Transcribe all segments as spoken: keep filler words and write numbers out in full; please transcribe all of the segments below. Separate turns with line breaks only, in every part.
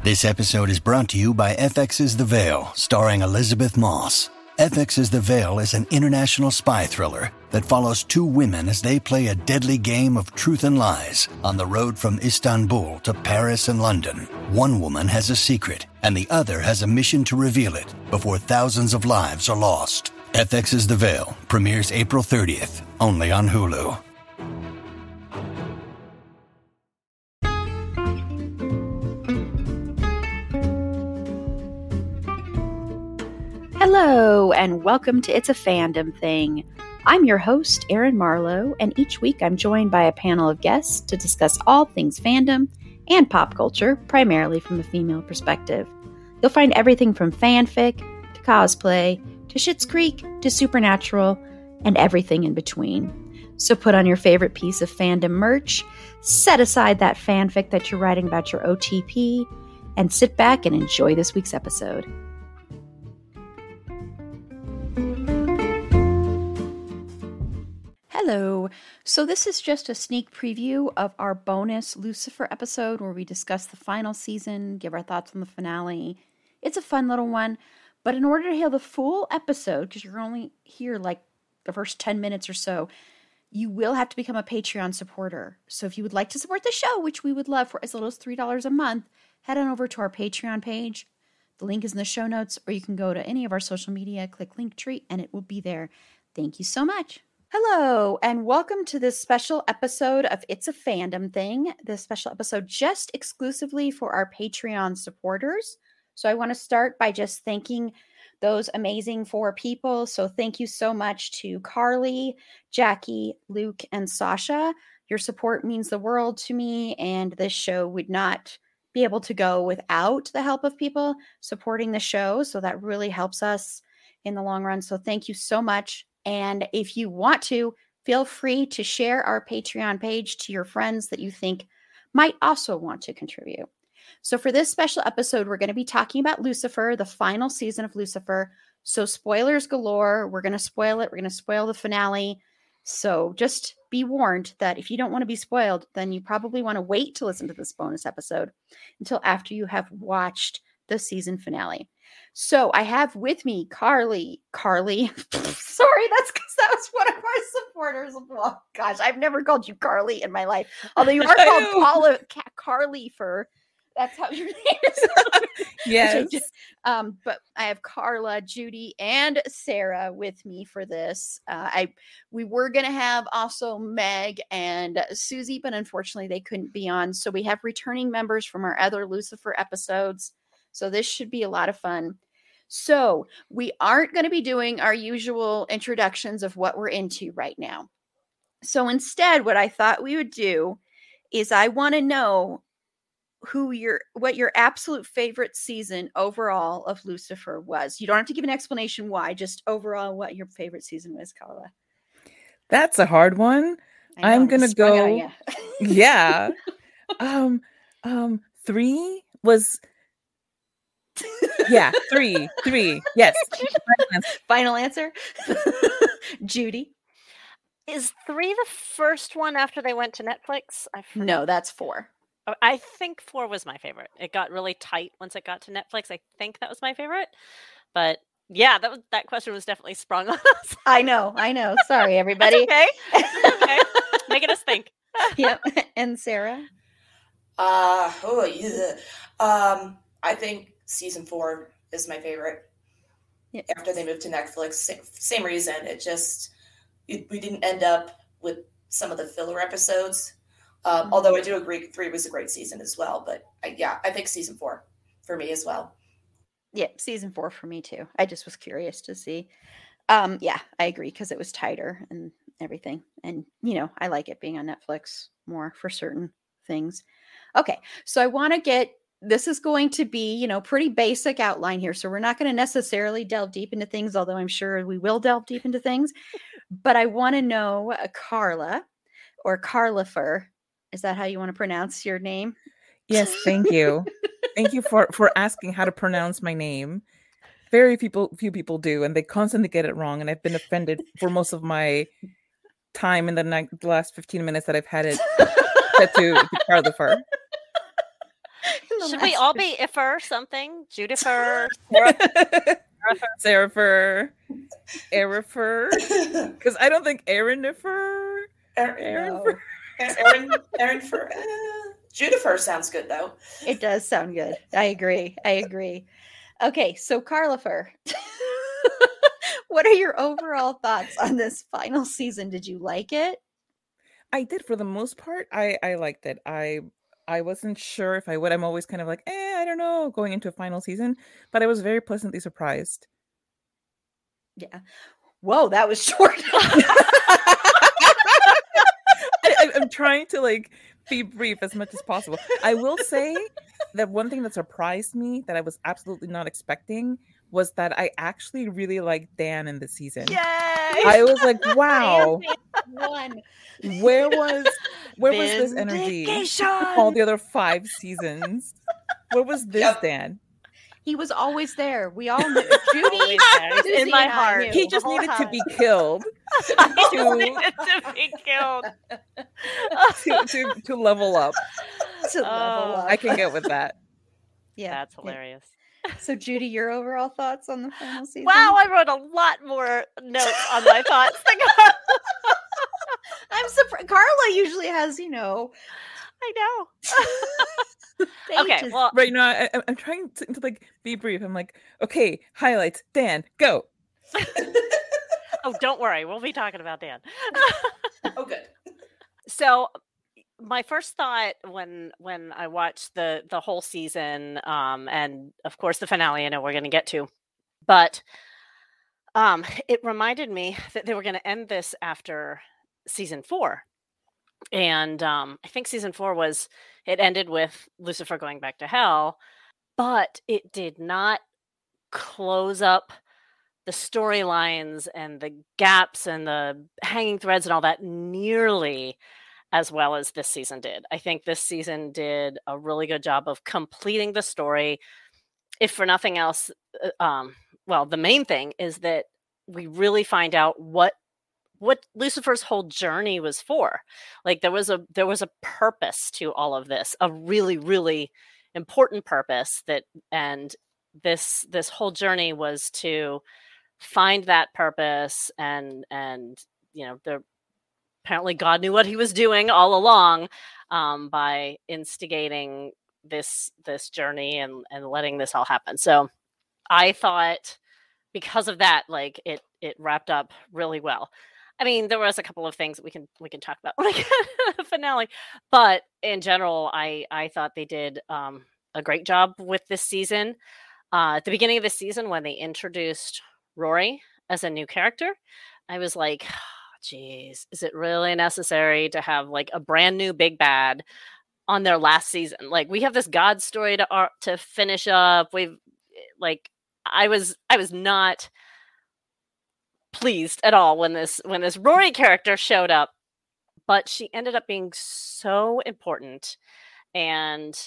This episode is brought to you by F X's The Veil, starring Elizabeth Moss. F X's The Veil is an international spy thriller that follows two women as they play a deadly game of truth and lies on the road from Istanbul to Paris and London. One woman has a secret, and the other has a mission to reveal it before thousands of lives are lost. F X's The Veil premieres April thirtieth, only on Hulu.
Hello, and welcome to It's a Fandom Thing. I'm your host, Erin Marlowe, and each week I'm joined by a panel of guests to discuss all things fandom and pop culture, primarily from a female perspective. You'll find everything from fanfic, to cosplay, to Schitt's Creek, to Supernatural, and everything in between. So put on your favorite piece of fandom merch, set aside that fanfic that you're writing about your O T P, and sit back and enjoy this week's episode. Hello. So this is just a sneak preview of our bonus Lucifer episode where we discuss the final season, give our thoughts on the finale. It's a fun little one, but in order to hear the full episode, because you're only here like the first ten minutes or so, you will have to become a Patreon supporter. So if you would like to support the show, which we would love for as little as three dollars a month, head on over to our Patreon page. The link is in the show notes, or you can go to any of our social media, click Linktree, and it will be there. Thank you so much. Hello, and welcome to this special episode of It's a Fandom Thing. This special episode just exclusively for our Patreon supporters. So I want to start by just thanking those amazing four people. So thank you so much to Carly, Jackie, Luke, and Sasha. Your support means the world to me, and this show would not be able to go without the help of people supporting the show. So that really helps us in the long run. So thank you so much. And if you want to, feel free to share our Patreon page to your friends that you think might also want to contribute. So for this special episode, we're going to be talking about Lucifer, the final season of Lucifer. So spoilers galore. We're going to spoil it. We're going to spoil the finale. So just be warned that if you don't want to be spoiled, then you probably want to wait to listen to this bonus episode until after you have watched the season finale. So I have with me Carly. Carly. Sorry, that's because that was one of our supporters. Oh, gosh, I've never called you Carly in my life. Although you are called Paula, Carly for, that's how your name is.
Yes.
um, but I have Carla, Judy, and Sarah with me for this. Uh, I we were going to have also Meg and Susie, but unfortunately they couldn't be on. So we have returning members from our other Lucifer episodes. So this should be a lot of fun. So we aren't going to be doing our usual introductions of what we're into right now. So instead, what I thought we would do is I want to know who your, what your absolute favorite season overall of Lucifer was. You don't have to give an explanation why, just overall what your favorite season was, Carla.
That's a hard one.
Know,
I'm going to go. yeah. Um, um, three was... yeah, three, three. Yes.
Final answer. Judy.
Is three the first one after they went to Netflix? I
no, that's four.
I think four was my favorite. It got really tight once it got to Netflix. I think that was my favorite. But yeah, that was, that question was definitely sprung on us.
I know, I know. Sorry, everybody.
That's okay. That's okay. Making us think.
Yep. And Sarah?
Uh, oh, yeah. Um, I think season four is my favorite.
Yeah.
After they moved to Netflix, same, same reason. It just, it, we didn't end up with some of the filler episodes. Um, mm-hmm. Although I do agree three was a great season as well. But I, yeah, I think season four for me as well.
Yeah, season four for me too. I just was curious to see. Um, yeah, I agree because it was tighter and everything. And, you know, I like it being on Netflix more for certain things. Okay, so I want to get, this is going to be, you know, pretty basic outline here. So we're not going to necessarily delve deep into things, although I'm sure we will delve deep into things. But I want to know, uh, Carla or Carlifer, is that how you want to pronounce your name?
Yes, thank you. Thank you for, for asking how to pronounce my name. Very people, few people do, and they constantly get it wrong. And I've been offended for most of my time in the, ni- the last fifteen minutes that I've had it set to, to Carlifer.
Should we all be Ifer something? Judifer?
Seraphir? Erifer? Because I don't think Aaron-ifer.
Aaron, no. Aaron, Aaron for uh, Judifer sounds good though.
It does sound good. I agree. I agree. Okay, so Carlifer, what are your overall thoughts on this final season? Did you like it?
I did for the most part. I I liked it. I I wasn't sure if I would. I'm always kind of like, eh, I don't know, going into a final season, but I was very pleasantly surprised.
Yeah. Whoa, that was short.
I, I'm trying to like be brief as much as possible. I will say that one thing that surprised me that I was absolutely not expecting was that I actually really liked Dan in the season.
Yay!
I was like, wow.
One.
Where was where was this energy all the other five seasons? Where was this yep. Dan?
He was always there. We all knew. Judy,
Susie in my heart.
He just needed time. to be killed.
He to, needed to be killed.
to, to, to level up.
To level uh, up.
I can get with that.
Yeah. That's hilarious.
So, Judy, your overall thoughts on the final season?
Wow, I wrote a lot more notes on my thoughts.
I'm surprised. Carla usually has, you know.
I know. Okay, well,
right now I, I'm trying to, to like be brief. I'm like, okay, highlights. Dan, go.
Oh, don't worry, we'll be talking about Dan.
Oh, good.
So, my first thought when when I watched the the whole season, um, and of course the finale, I know we're going to get to, but um, it reminded me that they were going to end this after season four. And um, I think season four was, it ended with Lucifer going back to hell, but it did not close up the storylines and the gaps and the hanging threads and all that nearly as well as this season did. I think this season did a really good job of completing the story. If for nothing else, um, well, the main thing is that we really find out what what Lucifer's whole journey was for. Like there was a there was a purpose to all of this, a really, really important purpose that and this this whole journey was to find that purpose and and you know, the apparently God knew what he was doing all along um, by instigating this this journey and and letting this all happen. So I thought because of that, like it it wrapped up really well. I mean, there was a couple of things that we can we can talk about when I get to the finale, but in general, I I thought they did um, a great job with this season. Uh, at the beginning of the season, when they introduced Rory as a new character, I was like, "Geez, is it really necessary to have like a brand new big bad on their last season? Like, we have this God story to uh, to finish up. We've like, I was I was not." pleased at all when this when this Rory character showed up, but she ended up being so important and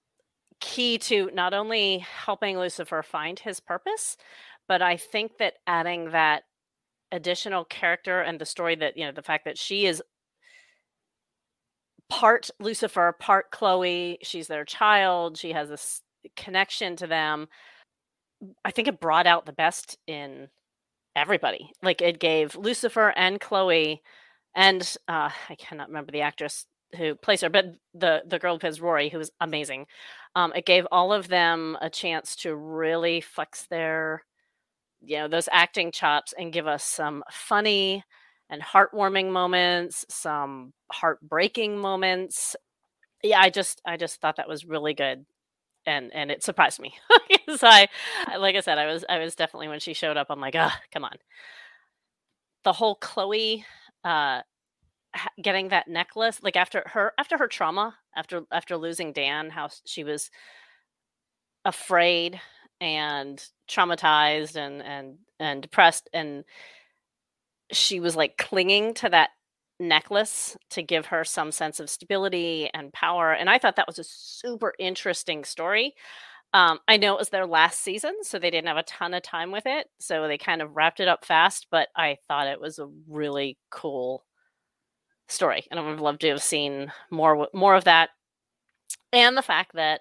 key to not only helping Lucifer find his purpose, but I think that adding that additional character and the story that, you know, the fact that she is part Lucifer, part Chloe, she's their child, she has this connection to them. I think it brought out the best in everybody. Like it gave Lucifer and Chloe and uh I cannot remember the actress who plays her, but the the girl who plays Rory, who was amazing. Um it gave all of them a chance to really flex their, you know, those acting chops and give us some funny and heartwarming moments, some heartbreaking moments. Yeah, I just I just thought that was really good. And and it surprised me because I, like I said, I was I was definitely when she showed up, I'm like, ah, come on. The whole Chloe, uh, getting that necklace, like after her after her trauma, after after losing Dan, how she was afraid and traumatized and and and depressed, and she was like clinging to that necklace to give her some sense of stability and power. And I thought that was a super interesting story. Um, I know it was their last season, so they didn't have a ton of time with it. So they kind of wrapped it up fast, but I thought it was a really cool story. And I would have loved to have seen more, more of that. And the fact that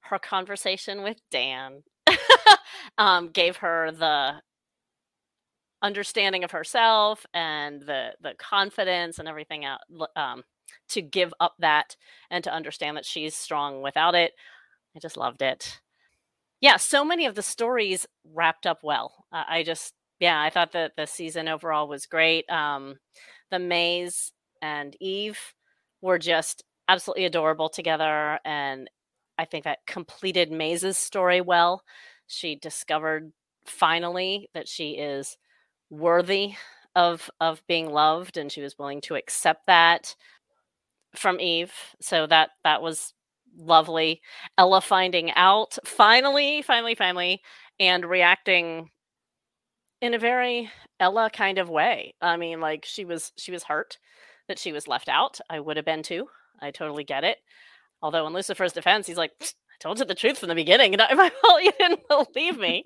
her conversation with Dan um, gave her the understanding of herself and the the confidence and everything out um, to give up that and to understand that she's strong without it. I just loved it. Yeah, so many of the stories wrapped up well. Uh, I just, yeah, I thought that the season overall was great. Um, the Maze and Eve were just absolutely adorable together. And I think that completed Maze's story well. She discovered finally that she is worthy of of being loved, and she was willing to accept that from Eve. So that that was lovely. Ella finding out finally, finally, finally, and reacting in a very Ella kind of way. I mean, like she was she was hurt that she was left out. I would have been too. I totally get it. Although in Lucifer's defense, he's like, I told you the truth from the beginning. Not my fault you didn't believe me.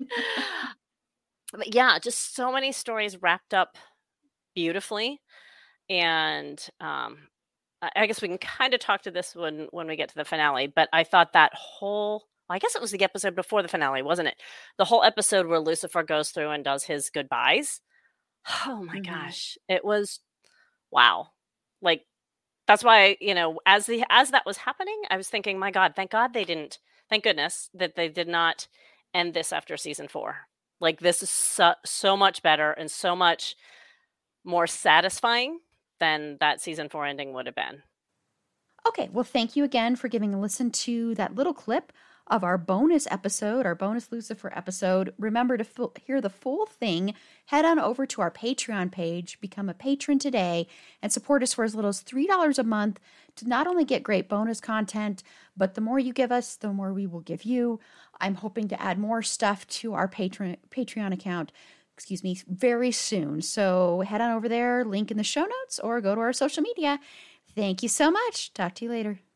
But yeah, just so many stories wrapped up beautifully. And um, I guess we can kind of talk to this when, when we get to the finale. But I thought that whole, I guess it was the episode before the finale, wasn't it? The whole episode where Lucifer goes through and does his goodbyes. Oh my mm-hmm. gosh. It was, wow. Like, that's why, you know, as the as that was happening, I was thinking, my God, thank God they didn't, thank goodness that they did not end this after season four. Like, this is so, so much better and so much more satisfying than that season four ending would have been.
Okay, well, thank you again for giving a listen to that little clip of our bonus episode, our bonus Lucifer episode. Remember to f- hear the full thing, head on over to our Patreon page, become a patron today, and support us for as little as three dollars a month to not only get great bonus content, but the more you give us, the more we will give you. I'm hoping to add more stuff to our Patreon Patreon account, excuse me, very soon. So head on over there, link in the show notes, or go to our social media. Thank you so much. Talk to you later.